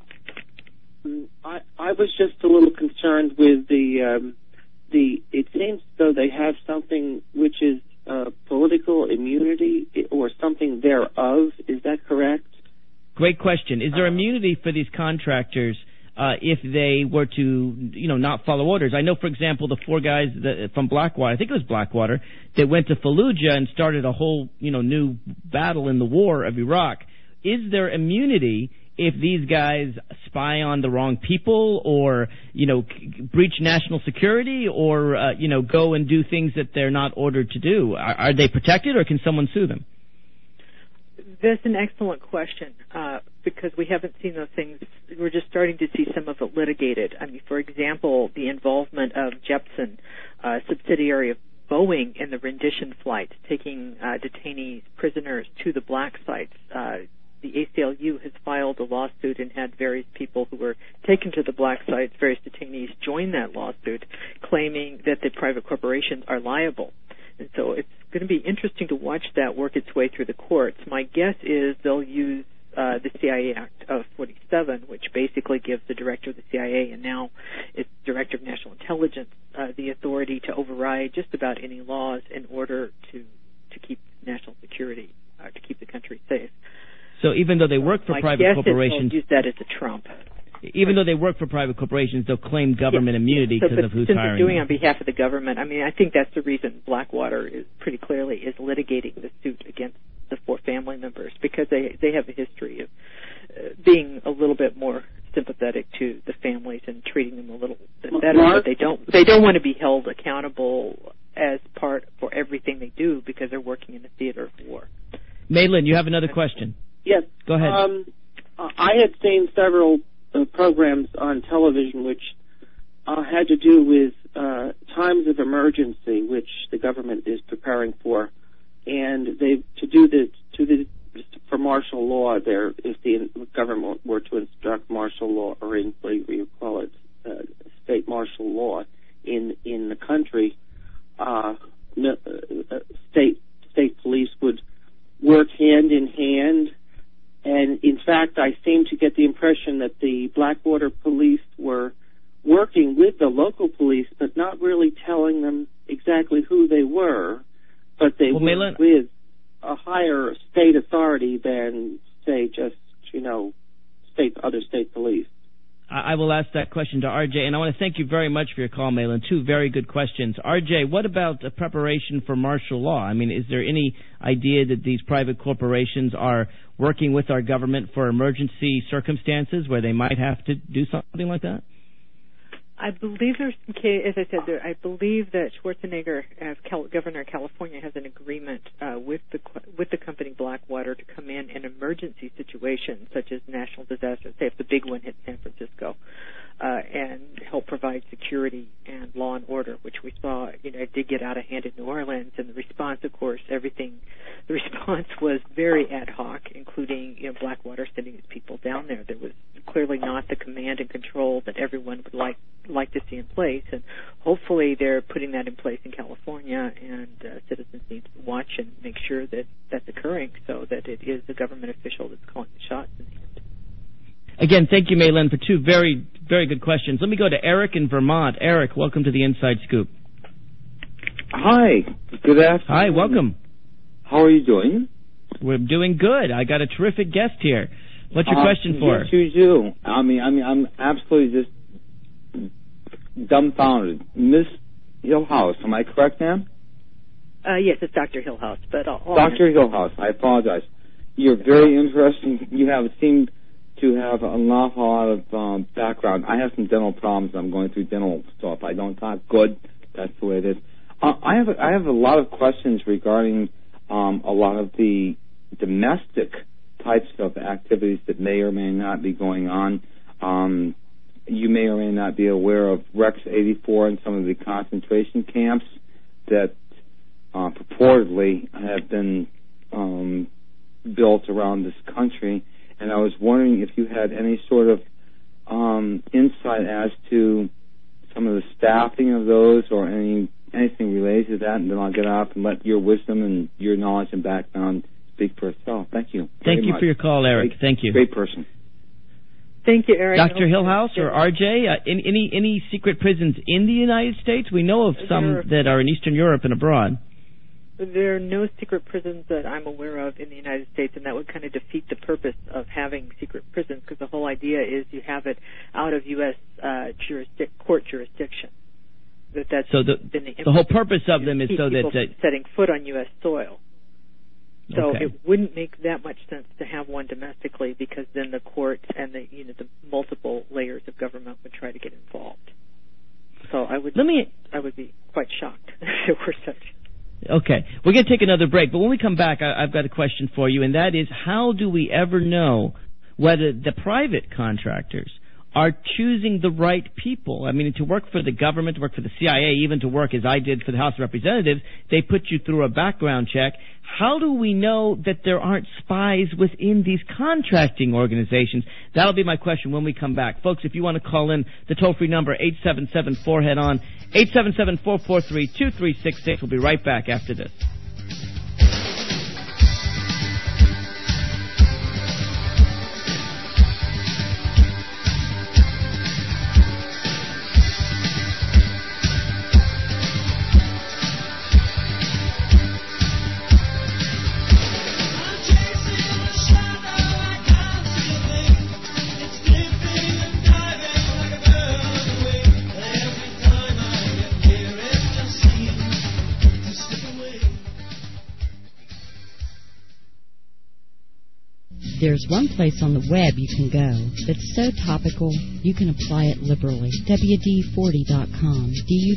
I was just a little concerned with it seems though they have something which is political immunity or something thereof. Is that correct?
Great question. Is there immunity for these contractors if they were to, not follow orders? I know, for example, the 4 guys from Blackwater, I think it was Blackwater, that went to Fallujah and started a whole, new battle in the war of Iraq. Is there immunity if these guys spy on the wrong people or, breach national security or, go and do things that they're not ordered to do? Are they protected or can someone sue them?
That's an excellent question because we haven't seen those things. We're just starting to see some of it litigated. I mean, for example, the involvement of Jepson, a subsidiary of Boeing, in the rendition flight, taking detainees, prisoners to the black sites. The ACLU has filed a lawsuit and had various people who were taken to the black sites, various detainees, join that lawsuit, claiming that the private corporations are liable. And so it's going to be interesting to watch that work its way through the courts. My guess is they'll use the CIA Act of 47, which basically gives the director of the CIA and now its director of national intelligence the authority to override just about any laws in order to keep national security, to keep the country safe.
So even though they work for private corporations,
they'll use that as a trump.
Even though they work for private corporations, they'll claim government immunity because of who's hiring them.
Since they're doing on behalf of the government, I mean, I think that's the reason Blackwater is pretty clearly is litigating the suit against the 4 family members, because they have a history of being a little bit more sympathetic to the families and treating them a little bit better. But they don't want to be held accountable as part for everything they do because they're working in the theater of war.
Malin, you have another question.
Yes.
Go ahead.
I had seen several programs on television which had to do with times of emergency, which the government is preparing for, and for martial law. If the government were to instruct martial law, or in what you call it, state martial law in the country, state police would work hand in hand. And, in fact, I seem to get the impression that the Blackwater police were working with the local police, but not really telling them exactly who they were. But they worked with a higher state authority than, say, just, other state police.
I will ask that question to RJ, and I want to thank you very much for your call, Malin. 2 very good questions. RJ, what about the preparation for martial law? I mean, is there any idea that these private corporations are working with our government for emergency circumstances where they might have to do something like that?
I believe there's, as I said, I believe that Schwarzenegger, as governor of California, has an agreement with the company Blackwater to come in emergency situations such as national disasters, say if the big one hit San Francisco, and help provide security and law and order, which we saw, it did get out of hand in New Orleans, and the response, of course, the response was very ad hoc, including, Blackwater sending his people down there. There was clearly not the command and control that everyone would like to see in place, and hopefully they're putting that in place in California, and citizens need to watch and make sure that that's occurring so that it is the government official that's calling the shots in the end.
Again, thank you, Malin, for 2 very, very good questions. Let me go to Eric in Vermont. Eric, welcome to the Inside Scoop.
Hi, good afternoon.
Hi, welcome.
How are you doing?
We're doing good. I got a terrific guest here. What's your question for?
Yes, you do. I mean, I'm absolutely just dumbfounded. Miss Hillhouse, am I correct, ma'am?
Yes, it's Dr. Hillhouse, but
Dr. Hillhouse, I apologize. You're very interesting. You seem to have an awful lot of background. I have some dental problems. I'm going through dental stuff. I don't talk good. That's the way it is. I have a lot of questions regarding a lot of the domestic types of activities that may or may not be going on. You may or may not be aware of Rex 84 and some of the concentration camps that purportedly have been built around this country, and I was wondering if you had any sort of insight as to some of the staffing of those or anything related to that, and then I'll get up and let your wisdom and your knowledge and background speak for itself. Thank you.
Thank you for your call, Eric. Thank you.
Great person.
Thank you, Eric.
Dr. Hillhouse or RJ, any secret prisons in the United States? We know of some that are in Eastern Europe and abroad.
There are no secret prisons that I'm aware of in the United States, and that would kind of defeat the purpose of having secret prisons, because the whole idea is you have it out of U.S. court jurisdiction. That's
so the whole purpose of them is so that
setting foot on U.S. soil. So
okay.
it wouldn't make that much sense to have one domestically, because then the courts and the multiple layers of government would try to get involved. So I would be quite shocked if it were such.
Okay, we're going to take another break, but when we come back, I've got a question for you, and that is, how do we ever know whether the private contractors are choosing the right people? I mean, to work for the government, to work for the CIA, even to work as I did for the House of Representatives, they put you through a background check. How do we know that there aren't spies within these contracting organizations? That'll be my question when we come back. Folks, if you want to call in, the toll-free number, 877-4HEAD-ON, 877-443-2366. We'll be right back after this.
There's one place on the web you can go that's so topical you can apply it liberally. WD40.com.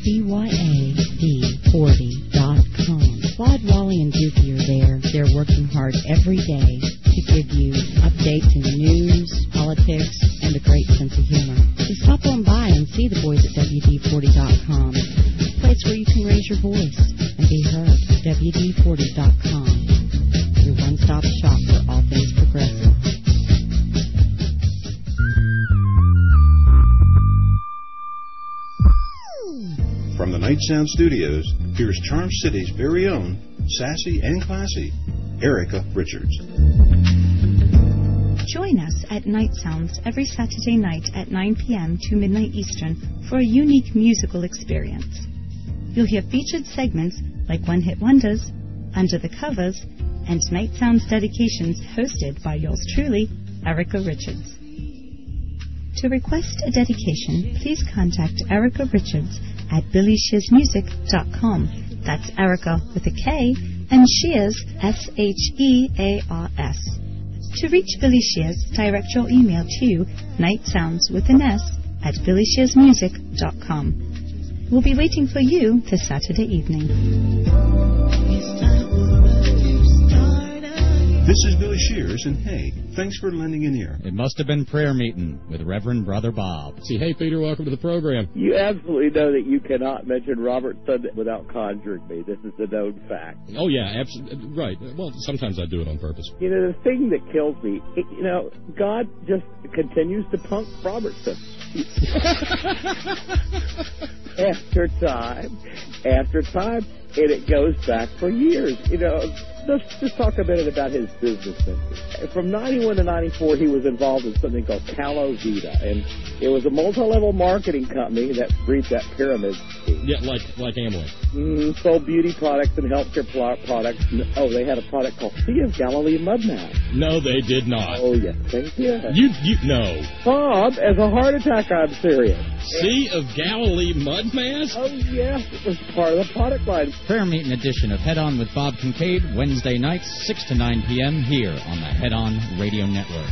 DUBYAD40.com. Claude, Wally, and Dookie are there. They're working hard every day to give you updates in the news, politics, and a great sense of humor. So stop on by and see the boys at WD40.com. A place where you can raise your voice and be heard. WD40.com. Your one-stop shop for all things progressive.
From the Night Sound Studios, here's Charm City's very own, sassy and classy, Erica Richards.
Join us at Night Sounds every Saturday night at 9 p.m. to midnight Eastern for a unique musical experience. You'll hear featured segments like One Hit Wonders, Under the Covers, and Night Sounds dedications hosted by yours truly, Erica Richards. To request a dedication, please contact Erica Richards at BillyShearsMusic.com. That's Erica with a K and Shears, S-H-E-A-R-S. To reach Billy Shears, direct your email to nightsounds with an S at BillyShearsMusic.com. We'll be waiting for you this Saturday evening.
This is Billy Shears, and hey, thanks for lending an ear.
It must have been prayer meeting with Reverend Brother Bob.
See, hey, Peter, welcome to the program.
You absolutely know that you cannot mention Robert Sunday without conjuring me. This is a known fact.
Oh, yeah, absolutely. Right. Well, sometimes I do it on purpose.
You know, the thing that kills me, God just continues to punk Robertson. After time, and it goes back for years. Let's just talk a minute about his business ventures. From 91 to 94, he was involved in something called Calo Vita, and it was a multi-level marketing company that breeds that pyramid scheme.
Yeah, like Amway.
Sold beauty products and healthcare products. Oh, they had a product called Sea of Galilee Mud Mask.
No, they did not.
Oh, yes, they did.
You know.
Bob, as a heart attack, I'm serious.
Sea of Galilee Mud Mask?
Oh, yes, it was part of the product line.
Prayer meeting edition of Head On with Bob Kincaid, Wednesday nights, 6 to 9 p.m. here on the Head On Radio Network.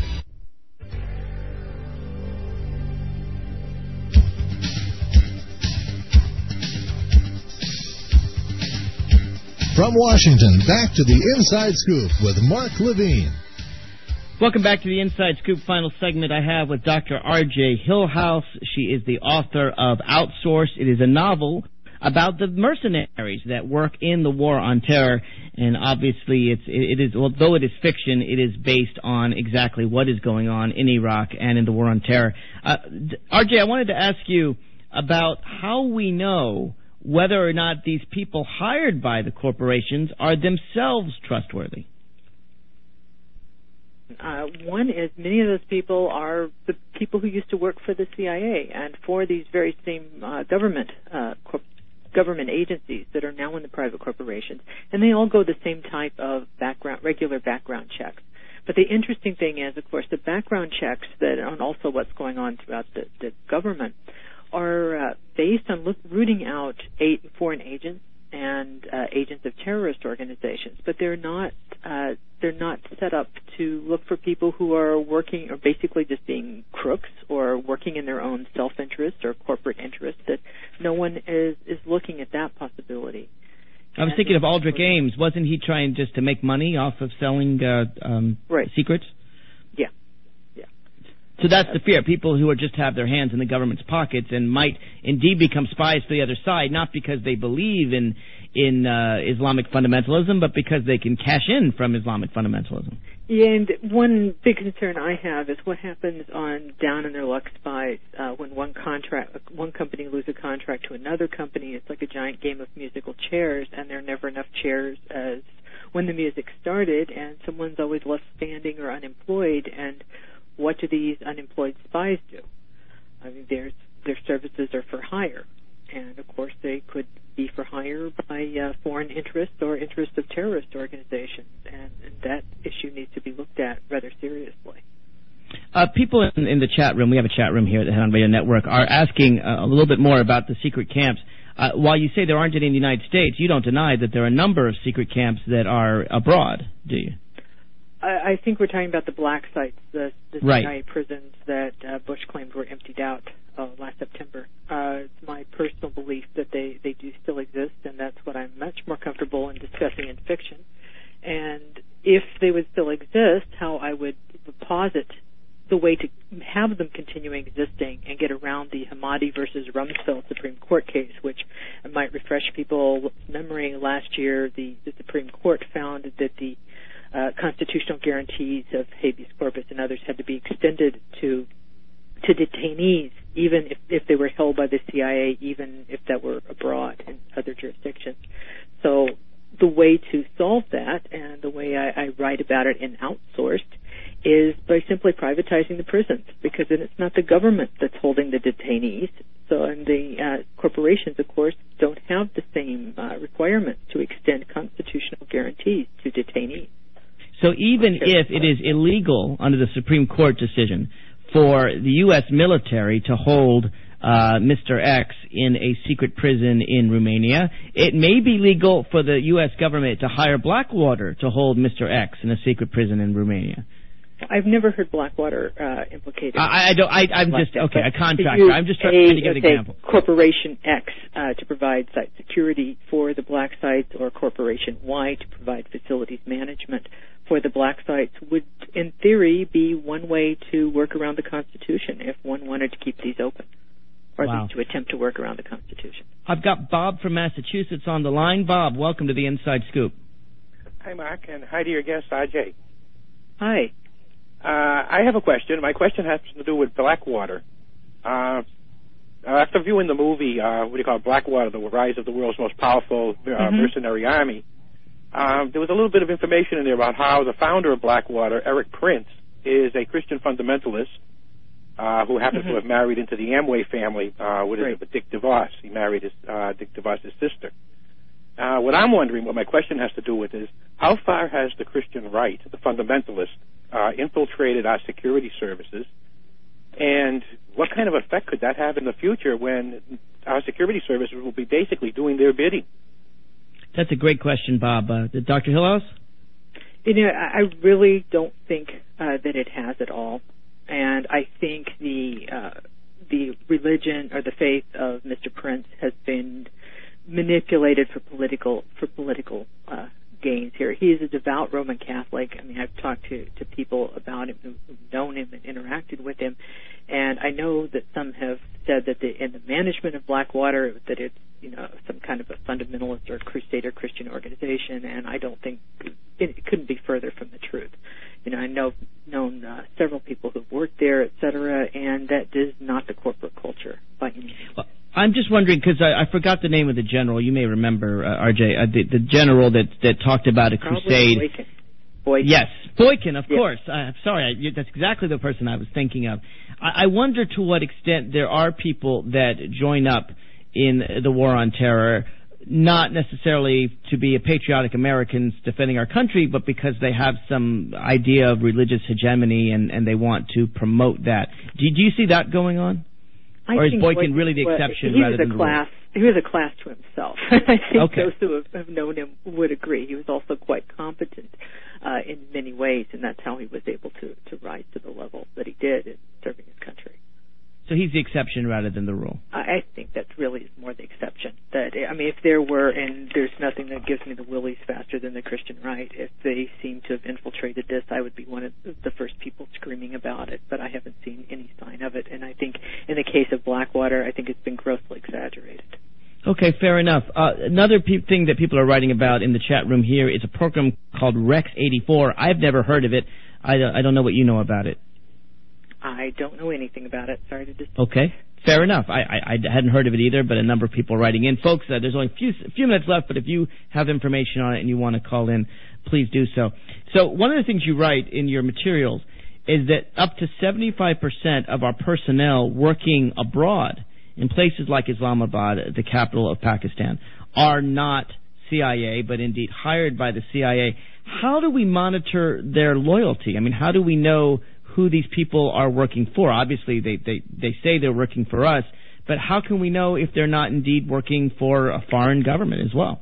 From Washington, back to the Inside Scoop with Mark Levine.
Welcome back to the Inside Scoop. Final segment I have with Dr. R.J. Hillhouse. She is the author of Outsource. It is a novel about the mercenaries that work in the war on terror. And obviously, it is although it is fiction, it is based on exactly what is going on in Iraq and in the war on terror. RJ, I wanted to ask you about how we know whether or not these people hired by the corporations are themselves trustworthy.
One is many of those people are the people who used to work for the CIA and for these very same government agencies that are now in the private corporations, and they all go the same type of regular background checks. But the interesting thing is, of course, the background checks that on also what's going on throughout the government are based on rooting out foreign agents and agents of terrorist organizations, but they're not set up to look for people who are working or basically just being crooks or working in their own self-interest or corporate interest. That no one is looking at that possibility.
I was thinking of Aldrich Ames. Wasn't he trying just to make money off of selling secrets?
Yeah.
So that's the fear. People who just have their hands in the government's pockets and might indeed become spies for the other side, not because they believe in Islamic fundamentalism, but because they can cash in from Islamic fundamentalism.
Yeah, and one big concern I have is what happens on down in their luck spies when one company loses a contract to another company. It's like a giant game of musical chairs, and there are never enough chairs as when the music started, and someone's always left standing or unemployed. And what do these unemployed spies do? I mean, their services are for hire, and of course they could be for hire by foreign interests or interests of terrorist organizations, and that issue needs to be looked at rather seriously.
People in the chat room, we have a chat room here at the Head On Radio Network, are asking a little bit more about the secret camps. While you say there aren't any in the United States, you don't deny that there are a number of secret camps that are abroad, do you?
I think we're talking about the black sites, the
right.
CIA prisons that Bush claimed were emptied out last September. It's my personal belief that they do still exist, and that's what I'm much more comfortable in discussing in fiction. And if they would still exist, how I would posit the way to have them continuing existing and get around the Hamadi versus Rumsfeld Supreme Court case, which might refresh people's memory. Last year, the Supreme Court found that the constitutional guarantees of habeas corpus and others had to be extended to detainees, even if they were held by the CIA, even if that were abroad in other jurisdictions. So the way to solve that, and the way I write about it in Outsourced, is by simply privatizing the prisons, because then it's not the government that's holding the detainees. So, and the corporations, of course, don't have the same requirements to extend constitutional guarantees to detainees.
So even if it is illegal under the Supreme Court decision for the U.S. military to hold Mr. X in a secret prison in Romania, it may be legal for the U.S. government to hire Blackwater to hold Mr. X in a secret prison in Romania.
I've never heard Blackwater implicated.
I'm just a contractor. I'm just trying to give an example.
Corporation X to provide site security for the black sites, or Corporation Y to provide facilities management for the black sites would, in theory, be one way to work around the Constitution if one wanted to keep these open, or at least to attempt to work around the Constitution.
I've got Bob from Massachusetts on the line. Bob, welcome to the Inside Scoop.
Hi, Mark, and hi to your guest, RJ.
Hi.
I have a question. My question has to do with Blackwater. After viewing the movie, Blackwater, The Rise of the World's Most Powerful Mercenary Army, there was a little bit of information in there about how the founder of Blackwater, Eric Prince, is a Christian fundamentalist who happens to have married into the Amway family with Dick DeVos. He married Dick DeVos' sister. What I'm wondering, what my question has to do with, is how far has the Christian right, the fundamentalist, infiltrated our security services, and what kind of effect could that have in the future when our security services will be basically doing their bidding?
That's a great question, Bob. Dr. Hillhouse?
I really don't think that it has at all, and I think the religion or the faith of Mr. Prince has been manipulated for political gains here. He is a devout Roman Catholic. I mean, I've talked to people about him who've known him and interacted with him, and I know that some have said that in the management of Blackwater that it's some kind of a fundamentalist or crusader Christian organization, and I don't think it couldn't be further from the truth. I known several people who've worked there, et cetera, and that is not the corporate culture by any means.
Well, I'm just wondering, because I forgot the name of the general. You may remember, R.J., the general that talked about a crusade.
Boykin.
Yes, Boykin, of course. Sorry, that's exactly the person I was thinking of. I wonder to what extent there are people that join up in the war on terror, not necessarily to be a patriotic Americans defending our country, but because they have some idea of religious hegemony and they want to promote that. Do you see that going on? Or is Boykin really the exception rather than the rule?
He was a class to himself. I think those who have known him would agree. He was also quite competent in many ways, and that's how he was able to rise to the level that he did in serving his country.
So he's the exception rather than the rule.
I think that really is more the exception. If there were, and there's nothing that gives me the willies faster than the Christian right, if they seem to have infiltrated this, I would be one of the first people screaming about it, but I haven't seen any sign of it, and I think in the case of Blackwater, I think it's been grossly exaggerated.
Okay, fair enough. Another thing that people are writing about in the chat room here is a program called Rex 84. I've never heard of it. I don't know what you know about it.
I don't know anything about it. Sorry to disturb.
Okay, fair enough. I hadn't heard of it either, but a number of people are writing in. Folks, there's only a few minutes left, but if you have information on it and you want to call in, please do so. So one of the things you write in your materials is that up to 75% of our personnel working abroad in places like Islamabad, the capital of Pakistan, are not CIA, but indeed hired by the CIA. How do we monitor their loyalty? I mean, how do we know who these people are working for? Obviously, they say they're working for us, but how can we know if they're not indeed working for a foreign government as well?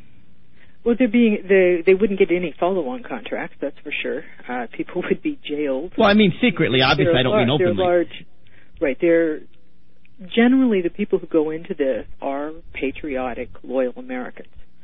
Well, they wouldn't get any follow-on contracts, that's for sure. People would be jailed.
Well, I mean secretly. Obviously, I don't mean openly.
They're large, right? They're generally the people who go into this are patriotic, loyal Americans.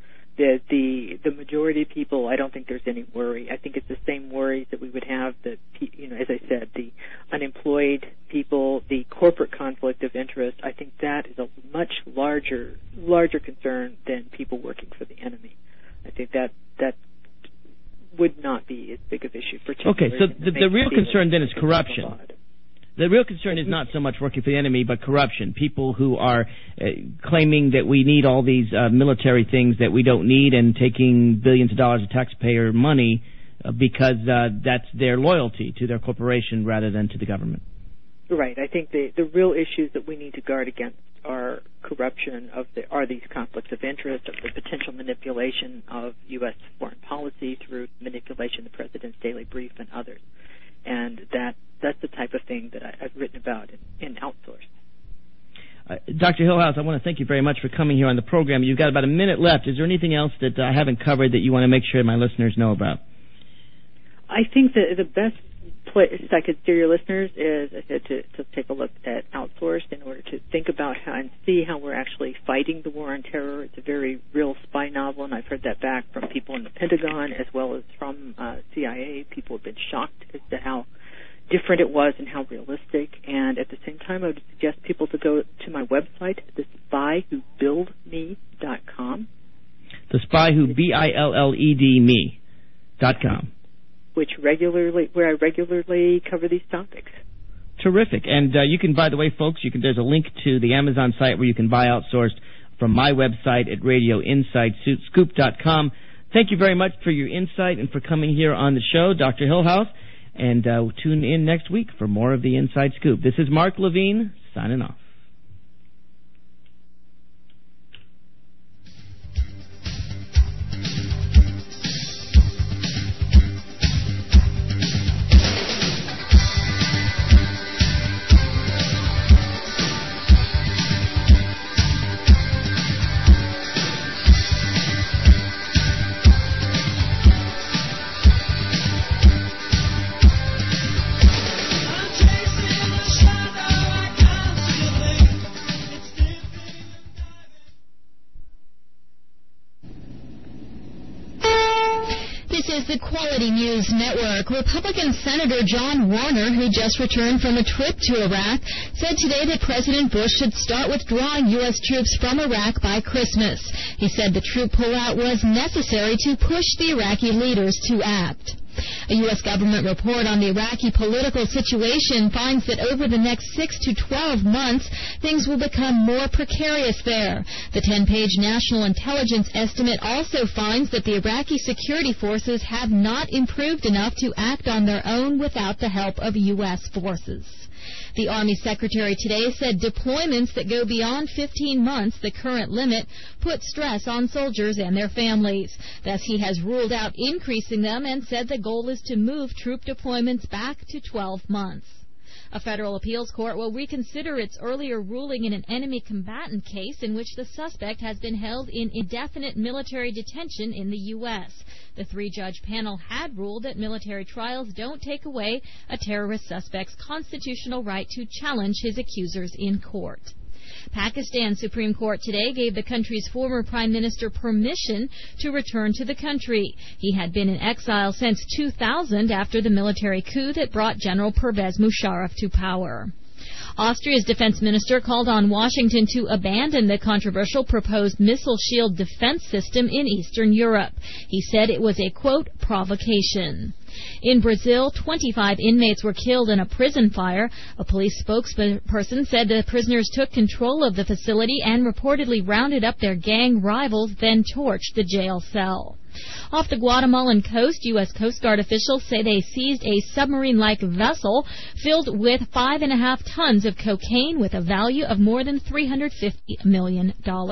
The majority of people, I don't think there's any worry. I think it's the same worries that we would have that, as I said, the unemployed people, the corporate conflict of interest. I think that is a much larger concern than people working for the enemy. I think that would not be as big of an issue.
Okay, so the real concern then is corruption. The real concern is not so much working for the enemy, but corruption. People who are claiming that we need all these military things that we don't need and taking billions of dollars of taxpayer money because that's their loyalty to their corporation rather than to the government.
Right. I think the real issues that we need to guard against are corruption are these conflicts of interest, of the potential manipulation of U.S. foreign policy through manipulation of the President's Daily Brief and others. And that's the type of thing that I've written about in Outsourced.
Dr. Hillhouse, I want to thank you very much for coming here on the program. You've got about a minute left. Is there anything else that I haven't covered that you want to make sure my listeners know about?
I think that the best place I could steer your listeners is, I said, to take a look at Outsourced in order to think about how and see how we're actually fighting the war on terror. It's a very real spy novel, and I've heard that back from people in the Pentagon as well as from CIA. People have been shocked as to how different it was and how realistic. And at the same time, I would suggest people to go to my website, thespywhobuildme.com.
thespywhobilledme.com.
Where I regularly cover these topics.
Terrific. And you can, by the way, folks, there's a link to the Amazon site where you can buy Outsourced from my website at radioinsidescoop.com. Thank you very much for your insight and for coming here on the show, Dr. Hillhouse. And tune in next week for more of the Inside Scoop. This is Mark Levine, signing off.
Chasing a shadow, I can't see the
This is the Quality News Network. Republican Senator John Warner, who just returned from a trip to Iraq, said today that President Bush should start withdrawing U.S. troops from Iraq by Christmas. He said the troop pullout was necessary to push the Iraqi leaders to act. A U.S. government report on the Iraqi political situation finds that over the next 6 to 12 months, things will become more precarious there. The 10-page National Intelligence Estimate also finds that the Iraqi security forces have not improved enough to act on their own without the help of U.S. forces. The Army Secretary today said deployments that go beyond 15 months, the current limit, put stress on soldiers and their families. Thus, he has ruled out increasing them and said the goal is to move troop deployments back to 12 months. A federal appeals court will reconsider its earlier ruling in an enemy combatant case in which the suspect has been held in indefinite military detention in the U.S. The three-judge panel had ruled that military trials don't take away a terrorist suspect's constitutional right to challenge his accusers in court. Pakistan's Supreme Court today gave the country's former prime minister permission to return to the country. He had been in exile since 2000 after the military coup that brought General Pervez Musharraf to power. Austria's defense minister called on Washington to abandon the controversial proposed missile shield defense system in Eastern Europe. He said it was a, quote, provocation. In Brazil, 25 inmates were killed in a prison fire. A police spokesperson said the prisoners took control of the facility and reportedly rounded up their gang rivals, then torched the jail cell. Off the Guatemalan coast, U.S. Coast Guard officials say they seized a submarine-like vessel filled with 5.5 tons of cocaine with a value of more than $350 million.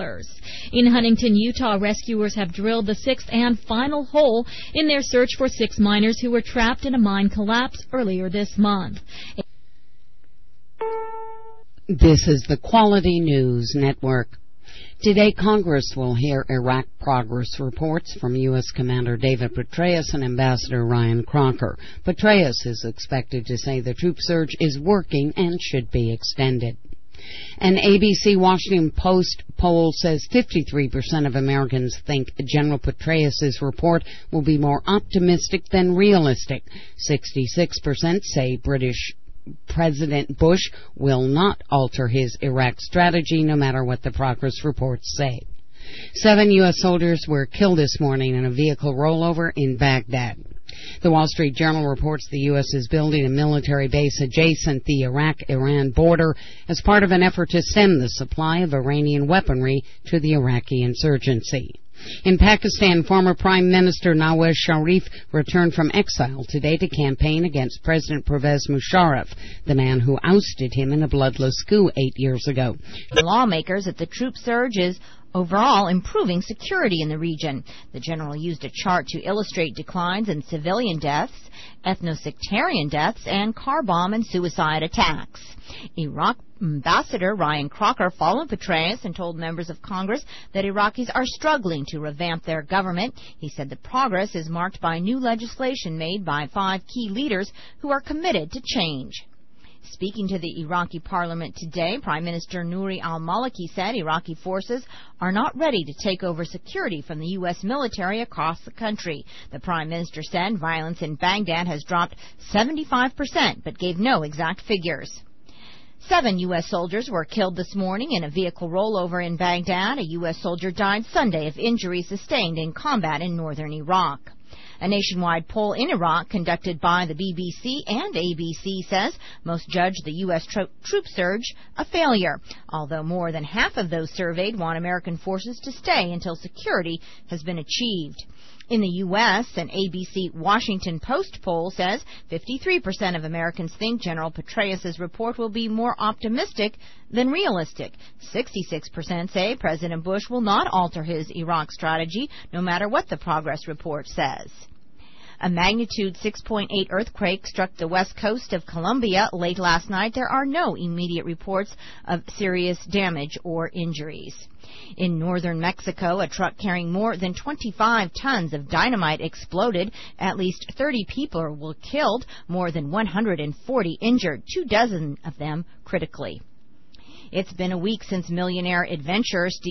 In Huntington, Utah, rescuers have drilled the sixth and final hole in their search for 6 miners who were trapped in a mine collapse earlier this month.
This is the Quality News Network. Today, Congress will hear Iraq progress reports from U.S. Commander David Petraeus and Ambassador Ryan Crocker. Petraeus is expected to say the troop surge is working and should be extended. An ABC Washington Post poll says 53% of Americans think General Petraeus' report will be more optimistic than realistic. 66% say British President Bush will not alter his Iraq strategy, no matter what the progress reports say. 7 U.S. soldiers were killed this morning in a vehicle rollover in Baghdad. The Wall Street Journal reports the U.S. is building a military base adjacent the Iraq-Iran border as part of an effort to stem the supply of Iranian weaponry to the Iraqi insurgency. In Pakistan, former Prime Minister Nawaz Sharif returned from exile today to campaign against President Pervez Musharraf, the man who ousted him in a bloodless coup 8 years ago.
Lawmakers at the troop surge is overall improving security in the region. The general used a chart to illustrate declines in civilian deaths, ethno-sectarian deaths, and car bomb and suicide attacks. Iraq Ambassador Ryan Crocker followed Petraeus and told members of Congress that Iraqis are struggling to revamp their government. He said the progress is marked by new legislation made by 5 key leaders who are committed to change. Speaking to the Iraqi parliament today, Prime Minister Nouri al-Maliki said Iraqi forces are not ready to take over security from the U.S. military across the country. The Prime Minister said violence in Baghdad has dropped 75%, but gave no exact figures. 7 U.S. soldiers were killed this morning in a vehicle rollover in Baghdad. A U.S. soldier died Sunday of injuries sustained in combat in northern Iraq. A nationwide poll in Iraq conducted by the BBC and ABC says most judge the U.S. troop surge a failure, although more than half of those surveyed want American forces to stay until security has been achieved. In the U.S., an ABC Washington Post poll says 53% of Americans think General Petraeus' report will be more optimistic than realistic. 66% say President Bush will not alter his Iraq strategy, no matter what the progress report says. A magnitude 6.8 earthquake struck the west coast of Colombia late last night. There are no immediate reports of serious damage or injuries. In northern Mexico, a truck carrying more than 25 tons of dynamite exploded. At least 30 people were killed, more than 140 injured, 24 of them critically. It's been a week since millionaire adventurer